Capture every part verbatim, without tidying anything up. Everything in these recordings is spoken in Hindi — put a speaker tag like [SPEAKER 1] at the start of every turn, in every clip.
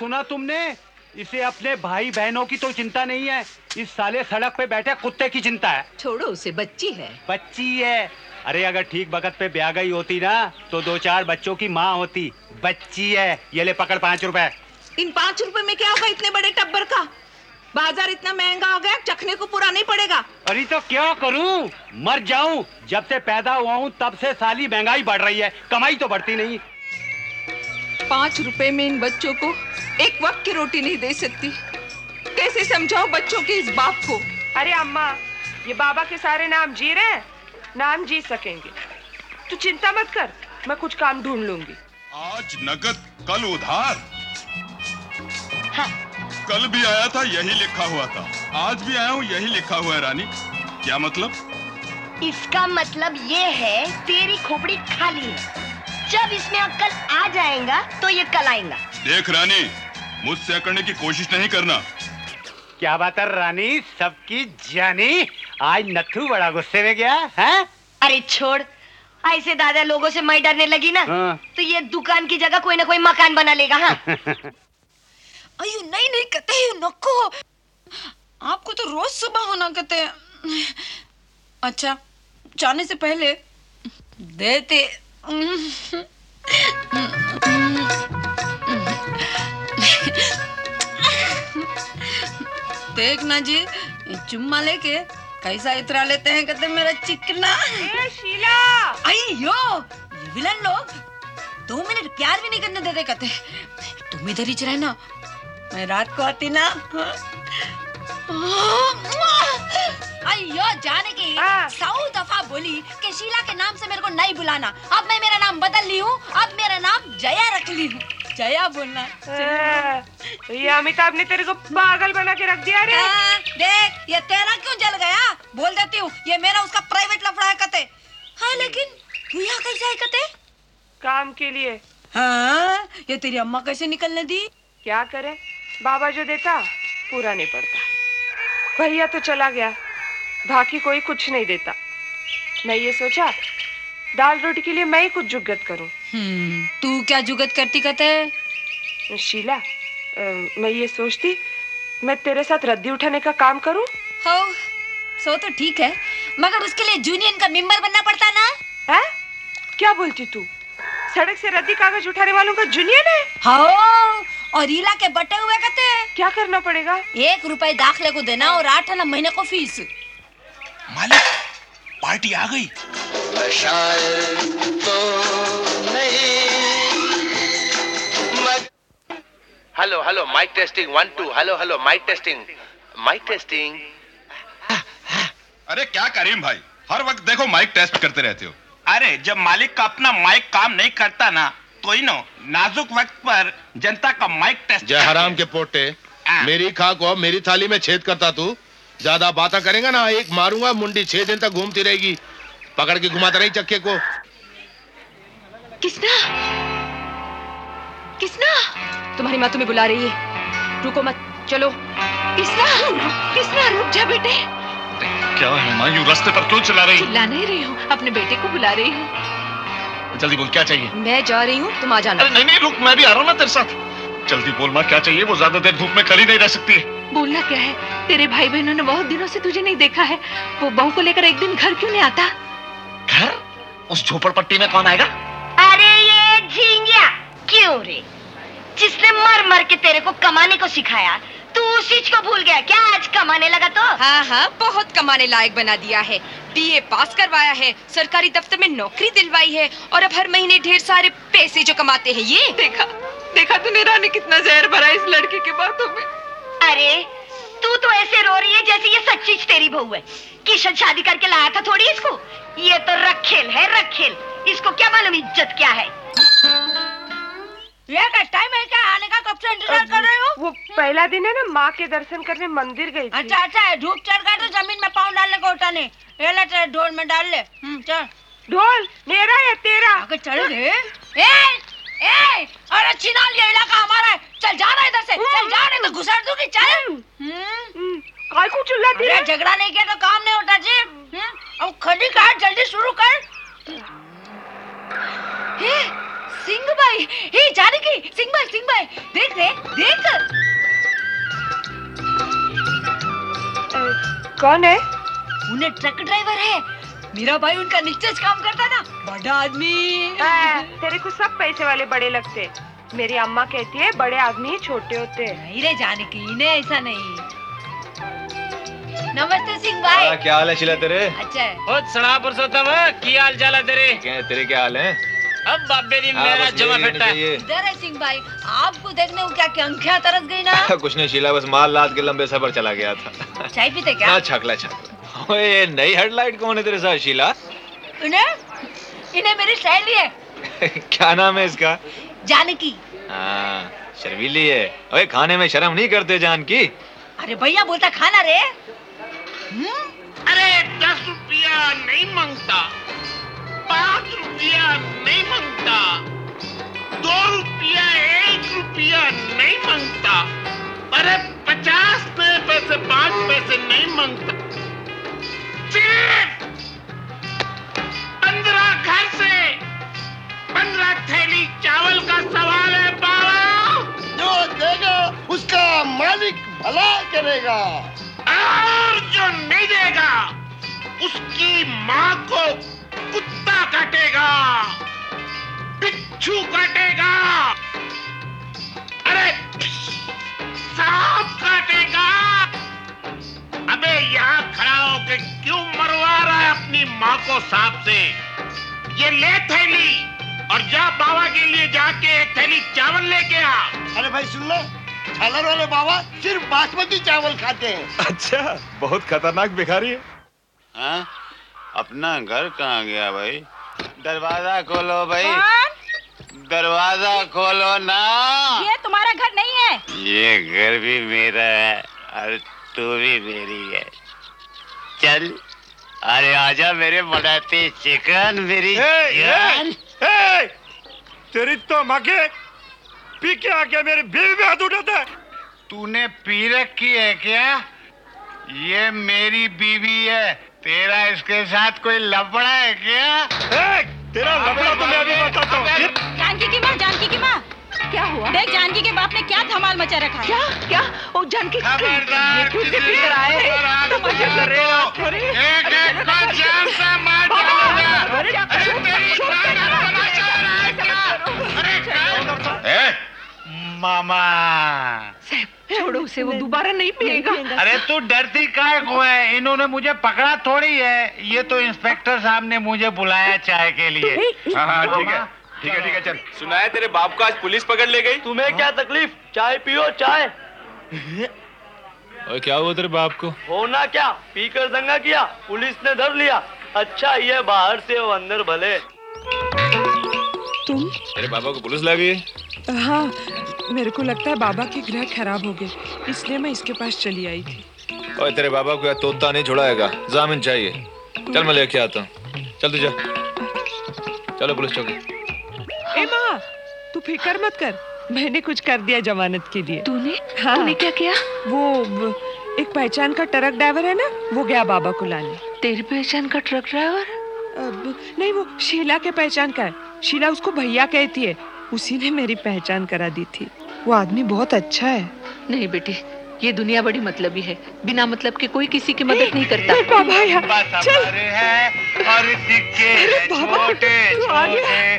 [SPEAKER 1] सुना तुमने? इसे अपने भाई बहनों की तो चिंता नहीं है, इस साले सड़क पे बैठे कुत्ते की चिंता है।
[SPEAKER 2] छोड़ो उसे, बच्ची है।
[SPEAKER 1] बच्ची है? अरे अगर ठीक वक्त पे ब्याह गई होती ना तो दो चार बच्चों की माँ होती। बच्ची है। ये ले पकड़ पाँच रुपए।
[SPEAKER 2] इन पाँच रुपए में क्या होगा इतने बड़े टब्बर का? बाजार इतना महंगा हो गया, चखने को पूरा नहीं पड़ेगा।
[SPEAKER 1] अरे तो क्या करूं? मर जाऊं? जब से पैदा हुआ हूं तब से साली महंगाई बढ़ रही है, कमाई तो बढ़ती नहीं।
[SPEAKER 2] पाँच रुपए में इन बच्चों को एक वक्त की रोटी नहीं दे सकती। कैसे समझाओ बच्चों के इस बाप को?
[SPEAKER 3] अरे अम्मा, ये बाबा के सारे नाम जी रहे हैं, नाम जी सकेंगे। तू चिंता मत कर, मैं कुछ काम ढूंढ लूंगी।
[SPEAKER 4] आज नगद कल उधार।
[SPEAKER 3] हाँ।
[SPEAKER 4] कल भी आया था यही लिखा हुआ था, आज भी आया हूँ यही लिखा हुआ है। रानी क्या मतलब?
[SPEAKER 5] इसका मतलब ये है तेरी खोपड़ी खाली है, जब इसमें अक्ल आ जाएगा तो ये कल आएगा।
[SPEAKER 4] देख रानी, मुझसे अकड़ने की कोशिश नहीं करना।
[SPEAKER 1] क्या बात है रानी, सबकी जानी? आज नथु बड़ा गुस्से में गया है?
[SPEAKER 5] अरे छोड़, ऐसे दादा लोगों से मैं डरने लगी ना,
[SPEAKER 1] हाँ।
[SPEAKER 5] तो ये दुकान की जगह कोई ना कोई मकान बना लेगा। हाँ।
[SPEAKER 2] अयो नहीं नहीं कहते हैं नको, आपको तो रोज सुबह होना कहते हैं। अच्छा, जाने से पहले देते। देखना जी, चुम्मा लेके कैसा इतरा लेते हैं कहते मेरा चिकना।
[SPEAKER 3] ए शीला!
[SPEAKER 2] अयो, ये विलन लोग दो मिनट प्यार भी नहीं करने देते कहते। तुम इधर ही रहना, मैं रात को आती ना। अयो जाने की सौ दफा बोली कि शीला के नाम से मेरे को नहीं बुलाना। अब मैं मेरा नाम बदल ली हूँ, अब मेरा नाम जया रख ली हूँ। जया बोलना।
[SPEAKER 3] ये अमिताभ ने तेरे को पागल बना के रख दिया रे।
[SPEAKER 2] हाँ, देख ये तेरा क्यों जल गया? बोल देती हूँ, ये मेरा उसका प्राइवेट लफड़ा है कहते। हाँ लेकिन तू यहाँ कैसे है कहते?
[SPEAKER 3] काम के लिए।
[SPEAKER 2] हाँ, ये तेरी अम्मा कैसे निकलने दी?
[SPEAKER 3] क्या करे, बाबा जो देता पूरा नहीं पड़ता। भैया तो चला गया, बाकी कोई कुछ नहीं देता। मैं ये सोचा दाल रोटी के लिए मैं ही कुछ जुगत करूं।
[SPEAKER 2] हम्म, तू क्या जुगत करती कहते?
[SPEAKER 3] शीला, आ, मैं ये सोचती मैं तेरे साथ रद्दी उठाने का काम करूं।
[SPEAKER 2] हो, सो तो ठीक है, मगर उसके लिए यूनियन का मेंबर बनना पड़ता ना।
[SPEAKER 3] है? क्या बोलती तू? सड़क से रद्दी कागज उठाने वालों का यूनियन है?
[SPEAKER 2] हाँ, और रीला के बटे हुए कहते।
[SPEAKER 3] क्या करना पड़ेगा?
[SPEAKER 2] एक रुपए दाखले को देना और आठ आना महीने को फीस।
[SPEAKER 6] मालिक, पार्टी आ गई। तो नहीं।
[SPEAKER 7] Hello hello mike testing one two. Hello hello mike testing mike testing.
[SPEAKER 4] अरे क्या करीम भाई, हर वक्त देखो माइक टेस्ट करते रहते हो।
[SPEAKER 6] अरे जब मालिक का अपना माइक काम नहीं करता ना, तो ही नो नाजुक वक्त पर जनता का माइक टेस्ट।
[SPEAKER 8] जय हराम के पोटे, मेरी खा को मेरी थाली में छेद करता तू। ज्यादा बातें करेगा ना, एक मारूंगा, मुंडी छह दिन तक घूमती रहेगी। पकड़ के घुमाता रही चक्के को।
[SPEAKER 9] किसना? किसना? तुम्हारी माँ तुम्हें बुला रही है, रुको मत, चलो। किसना? किसना, रुक जा बेटे।
[SPEAKER 10] क्या है माँ, यूं रास्ते पर क्यों चला रही?
[SPEAKER 9] चिल्ला नहीं रही हूँ, अपने बेटे को बुला रही हूँ।
[SPEAKER 10] जल्दी बोल, क्या चाहिए?
[SPEAKER 9] मैं जा रही हूँ, तुम आ जाना।
[SPEAKER 10] अरे नहीं नहीं रुक, मैं भी आ रहा हूँ ना तेरे साथ। जल्दी बोल माँ, क्या चाहिए? वो ज्यादा देर धूप में खड़ी नहीं रह सकती है।
[SPEAKER 9] बोलना क्या है? तेरे भाई बहनों ने बहुत दिनों से तुझे नहीं देखा है, वो बहू को लेकर एक दिन घर क्यों नहीं आता?
[SPEAKER 10] घर? उस झोपड़पट्टी में कौन आएगा?
[SPEAKER 5] अरे ये झिंगिया, क्यों रे? जिसने मर मर के तेरे को कमाने को सिखाया, तू उस चीज को भूल गया क्या? आज कमाने लगा तो?
[SPEAKER 9] हाँ हाँ, बहुत कमाने लायक बना दिया है। बीए पास करवाया है, सरकारी दफ्तर में नौकरी दिलवाई है, और अब हर महीने ढेर सारे पैसे जो कमाते हैं। ये देखा देखा तूने रानी, कितना जहर भरा इस लड़के की बातों में।
[SPEAKER 5] अरे तू तो ऐसे रो रही है जैसे ये सच्ची तेरी बहू है। किशन शादी करके लाया था थोड़ी इसको। ये तो रखेल है, रखेल। इसको क्या मालूम इज्जत क्या है।
[SPEAKER 2] ये क्या टाइम है क्या आने का? कब से इंतजार कर रहे हो?
[SPEAKER 3] वो पहला दिन है ना, माँ के दर्शन करने मंदिर गई थी।
[SPEAKER 2] अच्छा अच्छा, धूप चढ़ गया तो जमीन में पाँव डालने को उठा नहीं। ये ले तेरे ढोल में डाल ले। हम्म, चल।
[SPEAKER 3] ढोल मेरा या तेरा?
[SPEAKER 2] आगे चल रे। ए, ए, अरे छिना लिया इलाका हमारा है। चल जाना इधर से, चल जा, नहीं तो घुसा दूंगी। चल। हम्म,
[SPEAKER 3] काय को चिल्लाती है?
[SPEAKER 2] झगड़ा नहीं किया तो काम नहीं होता जी। हम्म, अब खड़ी काट, जल्दी शुरू कर।
[SPEAKER 9] हे, सिंह बाई।
[SPEAKER 2] भाई, हे जानकी, सिंह भाई, सिंह भाई, देख रे, देख।
[SPEAKER 3] कौन है?
[SPEAKER 2] उन्हें ट्रक ड्राइवर है। मेरा भाई उनका नीचे काम करता ना, बड़ा आदमी।
[SPEAKER 3] आ, तेरे को सब पैसे वाले बड़े लगते। मेरी अम्मा कहती है बड़े आदमी छोटे होते।
[SPEAKER 2] नहीं रे जानकी, इन्हें ऐसा नहीं। नमस्ते सिंह भाई।
[SPEAKER 11] आ, क्या हाल है शीला तेरे?
[SPEAKER 2] अच्छा है।
[SPEAKER 12] ओ सड़ा पुरुषोत्तम, की हाल चाल है तेरे?
[SPEAKER 11] क्या तेरे क्या हाल है?
[SPEAKER 12] अब बाबे दी मेरा जमा फिरता है।
[SPEAKER 2] इधर है सिंह भाई, आपको देखने को क्या क्या आंखें तरस गई ना?
[SPEAKER 11] कुछ नहीं शीला, बस माल लाद के लंबे सफर चला गया था।
[SPEAKER 2] चाय पीते क्या?
[SPEAKER 11] ना छकला छकला। ओए ये नई हेडलाइट कौन है तेरे साथ शीला?
[SPEAKER 2] इन्हें इन्हें मेरी सहेली है।
[SPEAKER 11] क्या नाम है इसका?
[SPEAKER 2] जानकी।
[SPEAKER 11] हाँ शर्मीली है। ओए खाने में शर्म नहीं करते जानकी?
[SPEAKER 2] अरे भैया बोलता खाना रे।
[SPEAKER 6] अरे दस रुपया नहीं मांगता, पाँच रुपया नहीं मांगता, दो रुपया एक रुपया नहीं मांगता, अरे पचास पैसे पाँच पैसे नहीं मांगता, सिर्फ पंद्रह घर से पंद्रह थैली चावल का सवाल है बाबा।
[SPEAKER 13] जो देगा उसका मालिक भला करेगा,
[SPEAKER 6] और जो नहीं देगा उसकी माँ को कुत्ता काटेगा, बिच्छू काटेगा, अरे सांप काटेगा। अबे यहाँ खड़ा होके क्यों मरवा रहा है अपनी माँ को सांप से? ये ले थैली और जा बाबा के लिए जाके एक थैली चावल लेके आ।
[SPEAKER 13] अरे भाई सुन लो, झालर वाले बाबा सिर्फ बासमती चावल खाते हैं।
[SPEAKER 10] अच्छा, बहुत खतरनाक भिखारी है।
[SPEAKER 1] हाँ? अपना घर कहाँ गया भाई? दरवाजा खोलो भाई। दरवाजा खोलो ना।
[SPEAKER 2] ये तुम्हारा घर नहीं है।
[SPEAKER 1] ये घर भी मेरा है और तू भी मेरी है। चल, अरे आजा मेरे मनाते चिकन मेरी जान।
[SPEAKER 10] तेरी तो माँ के पी के आके मेरी बीवी पे हाथ उठाता है।
[SPEAKER 1] तूने पी रखी है क्या? ये मेरी बीवी है। तेरा इसके साथ कोई लफड़ा है क्या?
[SPEAKER 10] ए, तेरा लफड़ा तो मैं अभी बताता हूँ।
[SPEAKER 2] जानकी की माँ, जानकी की माँ, क्या हुआ? देख जानकी के बाप ने क्या धमाल मचा रखा है।
[SPEAKER 3] क्या क्या? ओ जानकी
[SPEAKER 6] खबरदार, किसी इधर आए तो मजा कर रहे हो। एक एक को जान से मार डालूंगा। अरे तेरी
[SPEAKER 1] ए, मामा
[SPEAKER 3] छोड़ो उसे, वो दोबारा नहीं पिएगा।
[SPEAKER 1] अरे तू डरती काहे को है? इन्होंने मुझे पकड़ा थोड़ी है। ये तो इंस्पेक्टर साहब ने मुझे बुलाया चाय के लिए।
[SPEAKER 10] हाँ हाँ ठीक है ठीक है ठीक है चल।
[SPEAKER 11] सुना है तेरे बाप को आज पुलिस पकड़ ले गई?
[SPEAKER 13] तुम्हें क्या तकलीफ? चाय पियो चाय।
[SPEAKER 11] और क्या हुआ तेरे बाप को?
[SPEAKER 13] होना क्या, पीकर दंगा किया, पुलिस ने धर लिया। अच्छा ये बाहर से वो अंदर भले।
[SPEAKER 3] तुम?
[SPEAKER 11] तेरे बाबा को पुलिस लग गई?
[SPEAKER 3] हाँ, मेरे को लगता है बाबा के ग्रह खराब हो गए, इसलिए मैं इसके पास चली आई थी।
[SPEAKER 11] और तेरे बाबा को तोता नहीं छुड़ाएगा, जामिन चाहिए। चल मैं लेके आता हूँ। चल तू जा। चलो पुलिस चौकी।
[SPEAKER 3] ए माँ, तू फिक्र मत कर, मैंने कुछ कर दिया जमानत के लिए।
[SPEAKER 9] तूने?
[SPEAKER 3] हाँ।
[SPEAKER 9] तूने क्या किया?
[SPEAKER 3] वो, वो एक पहचान का ट्रक ड्राइवर है ना, वो गया बाबा को लाने।
[SPEAKER 9] तेरी पहचान का ट्रक ड्राइवर?
[SPEAKER 3] अब नहीं, वो शीला के पहचान का है। शीला उसको भैया कहती है, उसी ने मेरी पहचान करा दी थी। वो आदमी बहुत अच्छा है।
[SPEAKER 9] नहीं बेटी, ये दुनिया बड़ी मतलबी है, बिना मतलब के कोई किसी की मदद नहीं करता।
[SPEAKER 3] ए, बाबा यार,
[SPEAKER 1] बस
[SPEAKER 3] चल।
[SPEAKER 1] हमारे हैं और दिक्के हैं छोटे छोटे।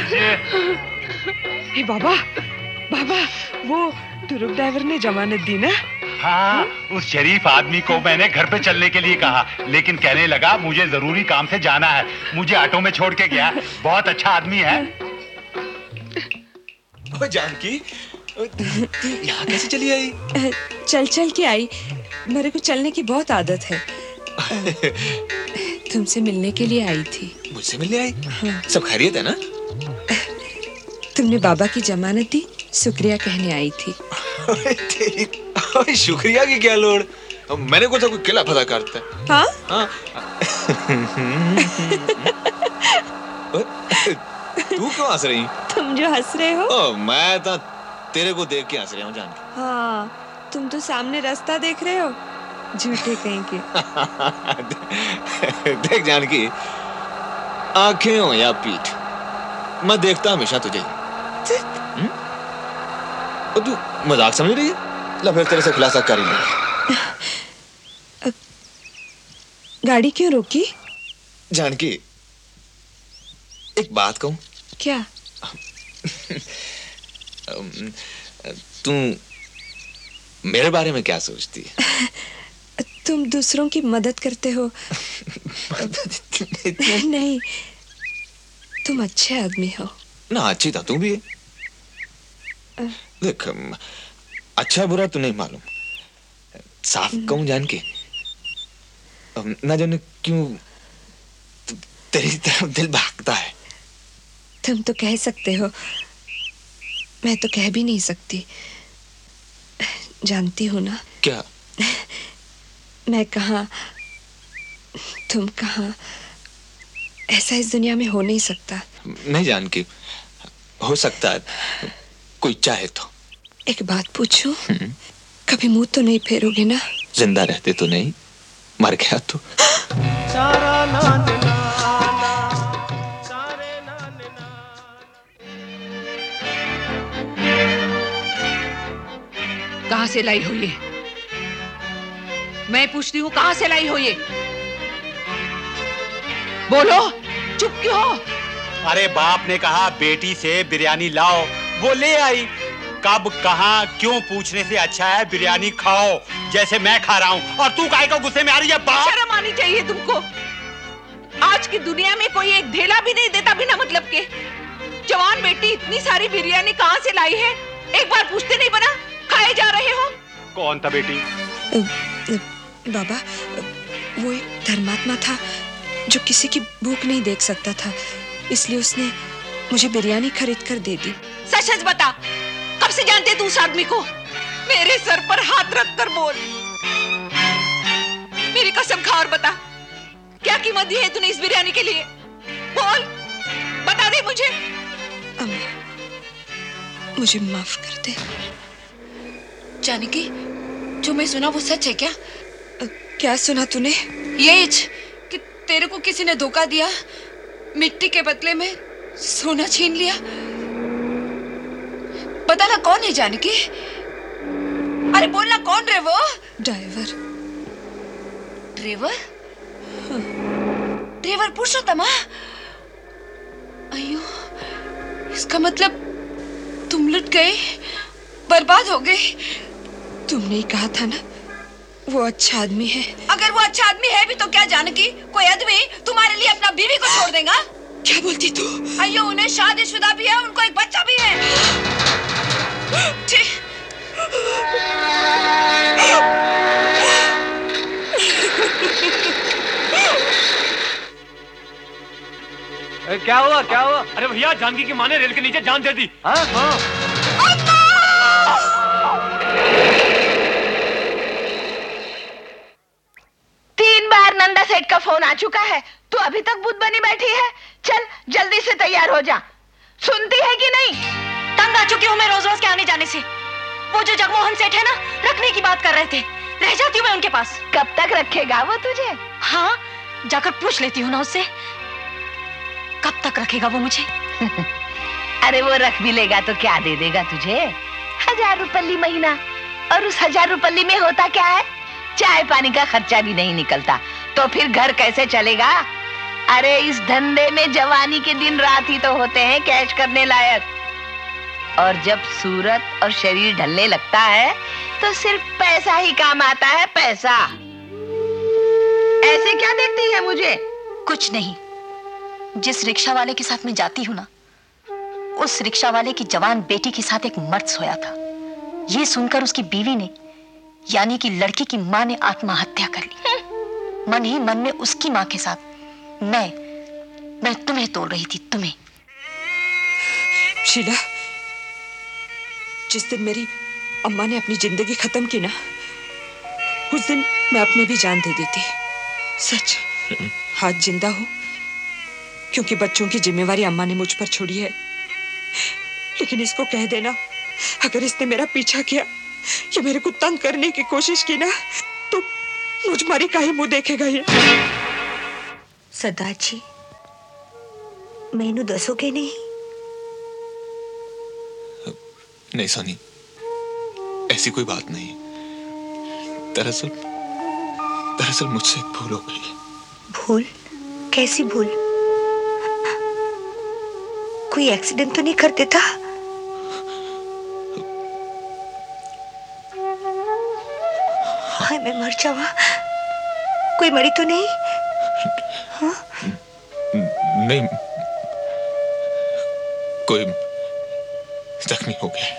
[SPEAKER 3] ए बाबा, बाबा, वो ट्रक ड्राइवर ने जमानत दी ना?
[SPEAKER 1] हाँ, उस शरीफ आदमी को मैंने घर पे चलने के लिए कहा, लेकिन कहने लगा मुझे जरूरी काम से जाना है। मुझे ऑटो में छोड़ के गया। बहुत अच्छा आदमी है।
[SPEAKER 11] ओ जानकी, यहाँ कैसे चली आई?
[SPEAKER 3] चल चल के आई, मेरे को चलने की बहुत आदत है। तुमसे मिलने के लिए आई थी।
[SPEAKER 11] मुझसे मिलने आई? हाँ। सब खैरियत है ना?
[SPEAKER 3] तुमने बाबा की जमानत दी, शुक्रिया कहने आई थी।
[SPEAKER 11] तेरी शुक्रिया की क्या लोड़? मैंने कुछ कोई किला पता करता है।
[SPEAKER 3] हाँ?
[SPEAKER 11] हाँ। तू क्यों हंस रही?
[SPEAKER 3] तुम जो हंस रहे हो?
[SPEAKER 11] ओ, मैं तो तेरे को देख के हंस रहा हूँ जानकी।
[SPEAKER 3] हाँ, तुम तो सामने रास्ता देख रहे हो, झूठे कहीं के।
[SPEAKER 11] देख जानकी, आंखें हो या पीठ, मैं देखता हमेशा तुझे। और तू मजाक समझ रही है? ला फिर तेरे से खुलासा कर ही ले।
[SPEAKER 3] गाड़ी क्यों रोकी?
[SPEAKER 11] जानकी, एक बात कहूं?
[SPEAKER 3] क्या?
[SPEAKER 11] तू मेरे बारे में क्या सोचती है?
[SPEAKER 3] तुम दूसरों की मदद करते हो। नहीं, तुम अच्छे आदमी हो
[SPEAKER 11] ना। अच्छी था तू भी है। देख, अच्छा बुरा तो नहीं मालूम, साफ कहूं जानकी, ना जाने क्यों तेरी तरफ दिल भागता है।
[SPEAKER 3] तुम तो कह सकते हो, मैं तो कह भी नहीं सकती। जानती हो ना?
[SPEAKER 11] क्या?
[SPEAKER 3] मैं कहाँ, तुम कहाँ, ऐसा इस दुनिया में हो नहीं सकता।
[SPEAKER 11] नहीं जानकी, हो सकता है, कोई चाहे तो।
[SPEAKER 3] एक बात पूछूं? कभी मुंह तो नहीं फेरोगे ना?
[SPEAKER 11] जिंदा रहते तो नहीं, मर गया तो।
[SPEAKER 14] कहाँ से लाई हो ये? मैं पूछती हूँ, कहाँ से लाई हो ये? बोलो, चुप क्यों हो?
[SPEAKER 15] अरे बाप ने कहा बेटी से बिरयानी लाओ, वो ले आई। कब कहाँ क्यों पूछने से अच्छा है बिरयानी खाओ जैसे मैं खा रहा हूँ। और तू काहे को गुस्से में आ रही है? बाप,
[SPEAKER 14] शर्म आनी चाहिए तुमको। आज की दुनिया में कोई एक ढेला भी नहीं देता बिना मतलब के। जवान बेटी इतनी सारी बिरयानी कहाँ से लाई है? एक बार पूछते नहीं बना, खाए जा रहे हो।
[SPEAKER 15] कौन था बेटी?
[SPEAKER 3] बाबा, वो एक धर्मात्मा था जो किसी की भूख नहीं देख सकता था, इसलिए उसने मुझे बिरयानी खरीद कर दे दी।
[SPEAKER 14] सच सच बता, कब से जानते तू उस आदमी को? मेरे सर पर हाथ रख कर बोल। मेरी कसम खा और बता, क्या कीमत दी है तूने इस बिरयानी के लिए? बोल, बता दे मुझे।
[SPEAKER 3] अम्मा, मुझे माफ कर दे।
[SPEAKER 2] जानकी, जो मैं सुना वो सच है क्या?
[SPEAKER 3] क्या सुना तूने?
[SPEAKER 2] ये कि तेरे को किसी ने धोखा दिया, मिट्टी के बदले में सोना छीन लिया। पता ना कौन है जानकी? अरे बोलना, कौन रे वो?
[SPEAKER 3] ड्राइवर।
[SPEAKER 2] ड्राइवर? ड्राइवर पुरुषोत्तम? अयो, इसका मतलब तुम लुट गए, बर्बाद हो गए।
[SPEAKER 3] तुमने ही कहा था ना वो अच्छा आदमी है।
[SPEAKER 2] अगर वो अच्छा आदमी है भी तो क्या जानकी, कोई आदमी तुम्हारे लिए अपना बीवी को छोड़ देगा?
[SPEAKER 3] क्या बोलती तू?
[SPEAKER 2] अयो, उन्हें शादीशुदा भी है, उनको एक बच्चा भी है।
[SPEAKER 13] क्या हुआ क्या हुआ? अरे भैया, जानकी की माँ ने रेल के नीचे जान दे दी। हाँ हाँ।
[SPEAKER 5] तीन बार नंदा सेठ का फोन आ चुका है, तू अभी तक बुद्ध बनी बैठी है। चल जल्दी से तैयार हो जा। सुनती है कि नहीं?
[SPEAKER 16] तंग आ चुकी हूँ मैं रोज रोज के आने जाने से। वो जो जगमोहन सेठ है ना, रखने की बात कर रहे थे, रह जाती हूँ मैं उनके पास।
[SPEAKER 5] कब तक रखेगा वो तुझे?
[SPEAKER 16] हाँ, जाकर पूछ लेती हूँ ना उससे, कब तक रखेगा वो मुझे।
[SPEAKER 5] अरे वो रख भी लेगा तो क्या दे देगा तुझे? हजार रुपये महीना। और उस हजार रुपये में होता क्या है? चाय पानी का खर्चा भी नहीं निकलता, तो फिर घर कैसे चलेगा? अरे इस धंधे में जवानी के दिन रात ही तो होते हैं कैश करने लायक। और जब सूरत और शरीर ढलने लगता है तो सिर्फ पैसा ही काम आता है, पैसा। ऐसे क्या देखती है मुझे?
[SPEAKER 16] कुछ नहीं। जिस रिक्शा वाले के साथ मैं जाती हूँ ना, उस रिक्शा वाले की जवान बेटी के साथ एक मर्द सोया था। ये सुनकर उसकी बीवी ने, यानी कि लड़की की माँ ने आत्महत्या कर ली। मन ही मन में उसकी माँ के साथ मैं मैं तुम्हें तोड़ रही थी, तुम्हें।
[SPEAKER 3] शीला, जिस दिन मेरी अम्मा ने अपनी जिंदगी खत्म की ना, उस दिन मैं अपने भी जान दे देती। सच, आज जिंदा हूं क्योंकि बच्चों की जिम्मेवारी अम्मा ने मुझ पर छोड़ी है। लेकिन इसको कह देना, अगर इसने मेरा पीछा किया या मेरे को तंग करने की कोशिश की ना, तो मुझ मारी काहे मुंह देखेगा ये।
[SPEAKER 17] सरदार जी, मैनू दसोगे नहीं
[SPEAKER 11] नहीं सोनी, ऐसी कोई बात नहीं। दरअसल दरअसल मुझसे एक भूल हो गई।
[SPEAKER 17] भूल? कैसी भूल? कोई एक्सीडेंट तो नहीं कर देता? हाय मैं मर जाऊं। कोई मरी तो नहीं? हाँ?
[SPEAKER 11] नहीं, कोई जख्मी हो गया।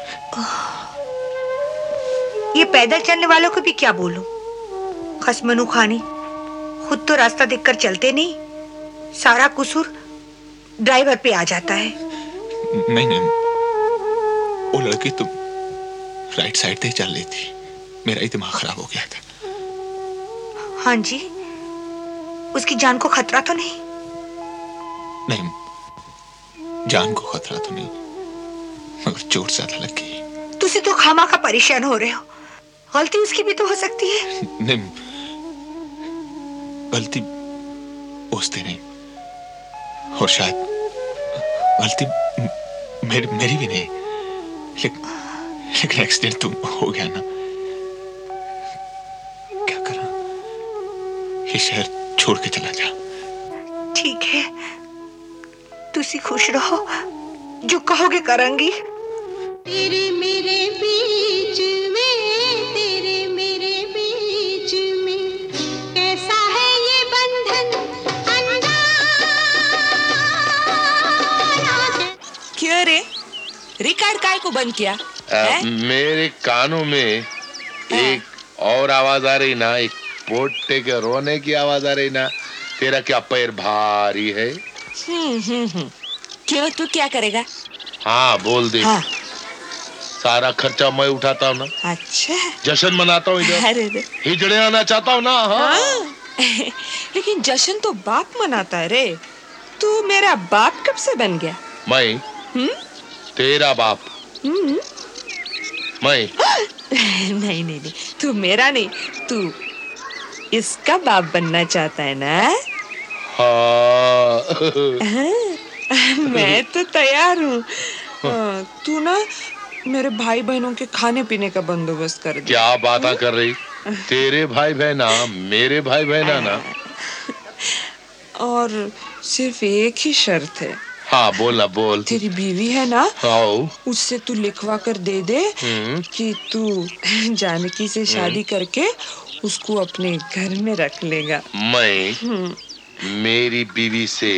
[SPEAKER 17] ये पैदल चलने वालों को भी क्या बोलूं? खसमनू खानी, खुद तो रास्ता देखकर चलते नहीं, सारा कसूर ड्राइवर पे आ जाता है।
[SPEAKER 11] नहीं नहीं, वो लड़की तो राइट साइड से चल रही थी, मेरा ही दिमाग खराब हो गया था।
[SPEAKER 17] हाँ जी, उसकी जान को खतरा तो नहीं?
[SPEAKER 11] नहीं, जान को खतरा तो नहीं, मगर चोट ज्यादा लग गई।
[SPEAKER 17] तुसी तो खामा का परेशान हो रहे हो, गलती उसकी भी तो हो सकती है।
[SPEAKER 11] नहीं, गलती उससे नहीं, और शायद गलती मेरी मेरी भी नहीं, लेकिन लेकिन एक्सीडेंट तो हो गया ना। क्या करा, ये शहर छोड़ के चला जा।
[SPEAKER 17] ठीक है, तुसी खुश रहो, जो कहोगे करूंगी।
[SPEAKER 18] तेरे मेरे बीच में, तेरे मेरे बीच में कैसा है ये बंधन अंधारा।
[SPEAKER 14] क्यों रे, रिकॉर्ड काय को बंद किया?
[SPEAKER 8] आ, मेरे कानों में एक और आवाज आ रही ना, एक पोटे के रोने की आवाज आ रही ना। तेरा क्या पैर भारी है?
[SPEAKER 14] हम्म हम्म हम्म। क्यों, तू क्या करेगा?
[SPEAKER 8] हाँ बोल दे।
[SPEAKER 14] हाँ।
[SPEAKER 8] सारा खर्चा मैं उठाता हूँ ना।
[SPEAKER 14] अच्छा।
[SPEAKER 8] जश्न मनाता हूँ इधर।
[SPEAKER 14] अरे रे।
[SPEAKER 8] हिजड़े आना चाहता हूँ ना। हाँ।
[SPEAKER 14] हाँ। लेकिन जश्न तो बाप मनाता है रे, तू मेरा बाप कब से बन गया?
[SPEAKER 8] मैं?
[SPEAKER 14] हम्म?
[SPEAKER 8] तेरा बाप?
[SPEAKER 14] हम्म।
[SPEAKER 8] मैं?
[SPEAKER 14] नहीं नहीं नहीं, तू मेरा नहीं, तू इसका बाप बनना चाहता है ना?
[SPEAKER 8] हाँ।
[SPEAKER 14] मैं तो तैयार हूँ। तू ना मेरे भाई बहनों के खाने पीने का बंदोबस्त कर दे।
[SPEAKER 8] क्या बातें कर रही? तेरे भाई बहना मेरे भाई बहना ना।
[SPEAKER 14] और सिर्फ एक ही शर्त है।
[SPEAKER 8] हाँ बोला बोल।
[SPEAKER 14] तेरी बीवी है ना,
[SPEAKER 8] हाँ।
[SPEAKER 14] उससे तू लिखवा कर दे दे कि तू जानकी से शादी करके उसको अपने घर में रख लेगा।
[SPEAKER 8] मैं मेरी बीवी से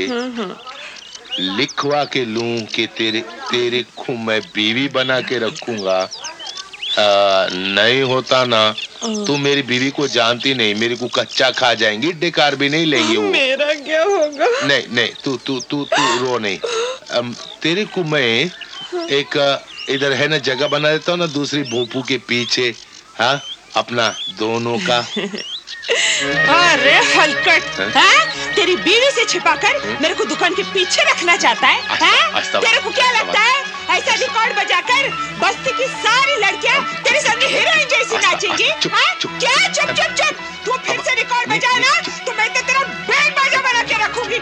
[SPEAKER 8] लिखवा के लूं कि तेरे तेरे को मैं बीवी बना के रखूंगा? आ, नहीं होता ना। तू मेरी बीवी को जानती नहीं, मेरे को कच्चा खा जाएंगी, डेकार भी नहीं लेंगे वो।
[SPEAKER 14] मेरा क्या होगा?
[SPEAKER 8] नहीं नहीं, तू तू तू तू रो नहीं। अम, तेरे को मैं एक इधर है ना जगह बना देता हूँ ना, दूसरी भोपू के पीछे। हाँ, अपना दोनों का।
[SPEAKER 14] अरे हलकट, हाँ? तेरी बीवी से छिपाकर मेरे को दुकान के पीछे रखना चाहता है? हाँ? तेरे को क्या लगता है ऐसा रिकॉर्ड बजाकर बस्ती की सारी लड़कियां तेरे सामने हीरोइन जैसी नाचेंगी? हाँ? क्या? चुप चुप चुप, तू फिर से रिकॉर्ड बजाए ना तो मैं तो तेरा बैंड बाजा बना के रखूंगी।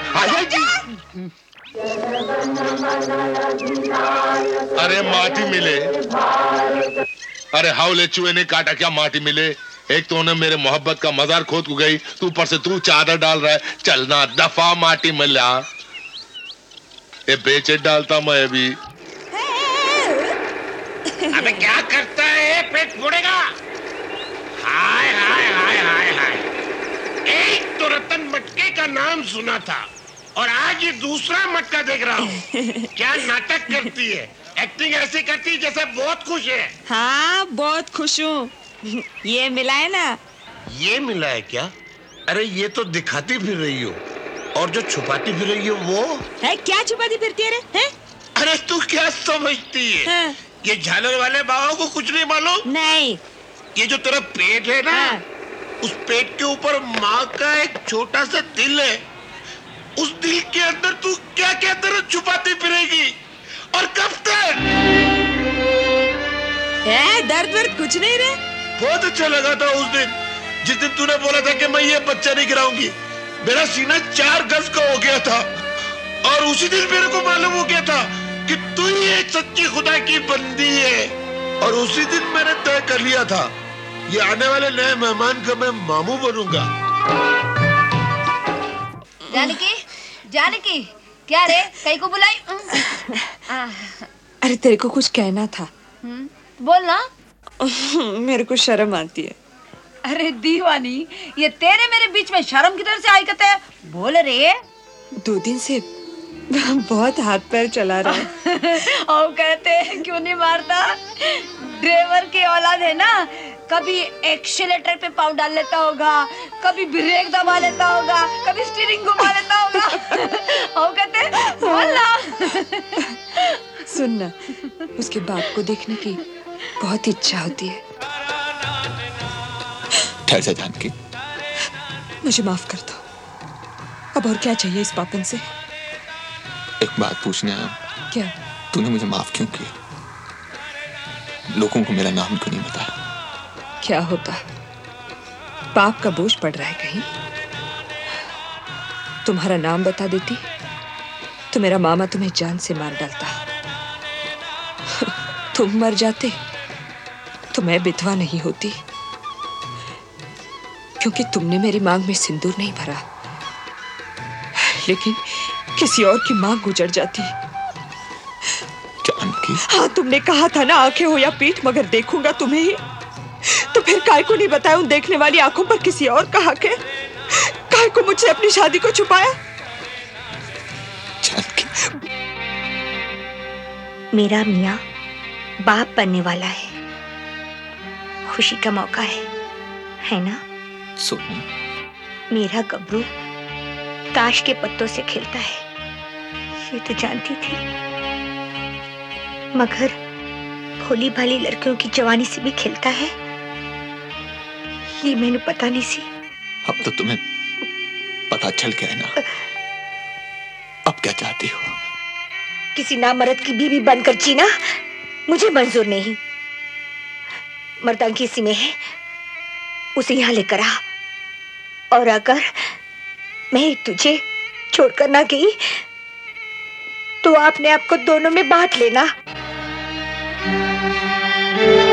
[SPEAKER 8] अरे माटी मिले, अरे हाउले चूहे ने काटा क्या माटी मिले? एक तो उन्हें मेरे मोहब्बत का मजार खोद को गई, तू ऊपर से तू चादर डाल रहा है। चलना दफा माटी मिला, ये बेचे डालता मैं अभी।
[SPEAKER 6] अबे क्या करता है, पेट फोड़ेगा। हाय हाय हाय हाय हाय, एक तो रतन मटके का नाम सुना था और आज ये दूसरा मटका देख रहा हूँ। क्या नाटक करती है, एक्टिंग ऐसी करती है जैसे बहुत खुश है।
[SPEAKER 14] हाँ बहुत खुश हूँ। ये मिला है ना?
[SPEAKER 6] ये मिला है क्या? अरे ये तो दिखाती फिर रही हो, और जो छुपाती फिर रही हो वो
[SPEAKER 14] है क्या? छुपाती फिरती है रे? है?
[SPEAKER 6] अरे तू क्या समझती है? हाँ। ये झालर वाले बाबा को कुछ नहीं मालूम?
[SPEAKER 14] नहीं।
[SPEAKER 6] ये जो तेरा पेट है ना, हाँ। उस पेट के ऊपर माँ का एक छोटा सा दिल है। उस दिल के अंदर तू क्या क्या तरह छुपाती फिरेगी और कब तक?
[SPEAKER 14] है दर्द वर्द कुछ नहीं रे।
[SPEAKER 6] बहुत अच्छा लगा था उस दिन, जिस दिन तूने बोला था कि मैं ये बच्चा नहीं गिराऊंगी। मेरा सीना चार गज का हो गया था और उसी दिन मेरे को मालूम हो गया था कि तू ही एक सच्ची खुदा की बंदी है।
[SPEAKER 8] और उसी दिन मैंने तय कर लिया था ये आने वाले नए मेहमान का मैं मामू बनूंगा।
[SPEAKER 2] जानकी, जानकी, क्या रे, कहीं को बुलाई?
[SPEAKER 3] अरे तेरे को कुछ कहना था।
[SPEAKER 2] बोल ना।
[SPEAKER 3] मेरे को शर्म आती है।
[SPEAKER 2] अरे दीवानी, ये तेरे मेरे बीच में शर्म किधर से आई कहते हैं? बोल रे।
[SPEAKER 3] दो दिन से बहुत हाथ पैर चला रहा है।
[SPEAKER 2] और कहते हैं क्यों नहीं मारता? ड्राइवर की औलाद है ना, कभी एक्सीलेटर पे पाँव डाल लेता होगा, कभी ब्रेक दबा लेता होगा, कभी स्टीयरिंग घुमा लेता होगा। और कहते हैं बोल ना।
[SPEAKER 3] सुन ना, उसके बाप को देखने की बहुत इच्छा होती है।
[SPEAKER 11] ठहर जा जानकी,
[SPEAKER 3] मुझे माफ कर दो। अब और क्या चाहिए इस पापन से?
[SPEAKER 11] एक बात पूछने आया।
[SPEAKER 3] क्या?
[SPEAKER 11] तूने मुझे माफ क्यों किया? लोगों को मेरा नाम क्यों नहीं बताया?
[SPEAKER 3] क्या होता, पाप का बोझ पड़ रहा है कहीं? तुम्हारा नाम बता देती तो मेरा मामा तुम्हें जान से मार डालता। तुम मर जाते तो मैं विधवा नहीं होती, क्योंकि तुमने मेरी मांग में सिंदूर नहीं भरा, लेकिन किसी और की मांग गुजर जाती।
[SPEAKER 11] जानकी,
[SPEAKER 3] हाँ, तुमने कहा था ना, आंखें हो या पीठ मगर देखूंगा तुम्हें ही। तो फिर काय को नहीं बताया उन देखने वाली आंखों पर किसी और कहा के? काय को मुझसे अपनी शादी को छुपाया?
[SPEAKER 17] मेरा मियाँ बाप बनने वाला है, खुशी का मौका है, है ना?
[SPEAKER 11] सोनी,
[SPEAKER 17] मेरा गबरू ताश के पत्तों से खेलता है, ये तो जानती थी, मगर भोली भाली लड़कियों की जवानी से भी खेलता है, ये मैंने पता नहीं सी।
[SPEAKER 11] अब तो तुम्हें पता चल गया ना, अब क्या चाहती हो?
[SPEAKER 17] किसी नामर्द की बीवी बनकर जीना मुझे मंजूर नहीं। मर्दांगी इसी में है, उसे यहाँ लेकर आ, और अगर मैं तुझे छोड़कर ना गई तो आपने आपको दोनों में बांट लेना।